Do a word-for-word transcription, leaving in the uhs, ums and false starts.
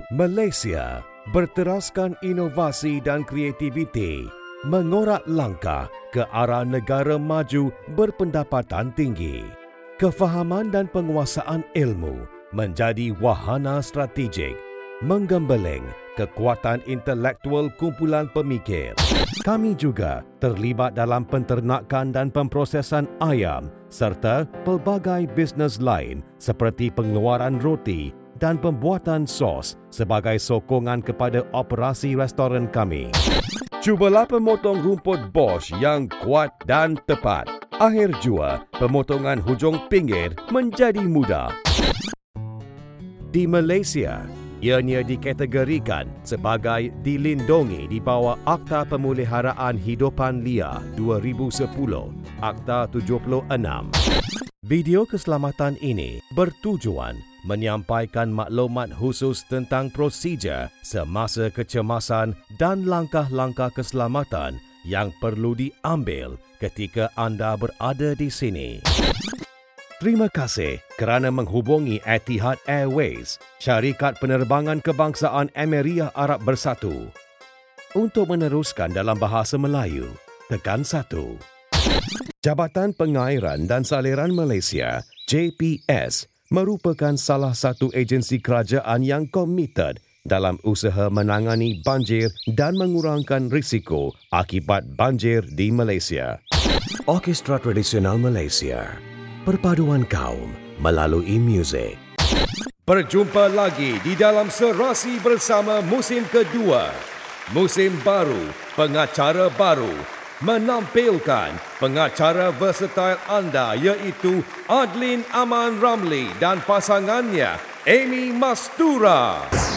Malaysia berteraskan inovasi dan kreativiti, mengorak langkah ke arah negara maju berpendapatan tinggi. Kefahaman dan penguasaan ilmu menjadi wahana strategik, menggembeling kekuatan intelektual kumpulan pemikir. Kami juga terlibat dalam penternakan dan pemprosesan ayam serta pelbagai bisnes lain seperti pengeluaran roti dan pembuatan sos sebagai sokongan kepada operasi restoran kami. Cubalah pemotong rumput Bosch yang kuat dan tepat. Akhir jua, pemotongan hujung pinggir menjadi mudah. Di Malaysia, ianya dikategorikan sebagai dilindungi di bawah Akta Pemeliharaan Hidupan Liar dua ribu sepuluh, Akta tujuh puluh enam. Video keselamatan ini bertujuan menyampaikan maklumat khusus tentang prosedur semasa kecemasan dan langkah-langkah keselamatan yang perlu diambil ketika anda berada di sini. Terima kasih kerana menghubungi Etihad Airways, syarikat penerbangan kebangsaan Emiriah Arab Bersatu. Untuk meneruskan dalam bahasa Melayu, tekan satu. Jabatan Pengairan dan Saliran Malaysia, J P S, merupakan salah satu agensi kerajaan yang komited dalam usaha menangani banjir dan mengurangkan risiko akibat banjir di Malaysia. Orkestra Tradisional Malaysia, perpaduan kaum melalui muzik. Berjumpa lagi di dalam Serasi Bersama musim kedua. Musim baru, pengacara baru, menampilkan pengacara versatile anda iaitu Adlin Aman Ramli dan pasangannya Amy Mastura.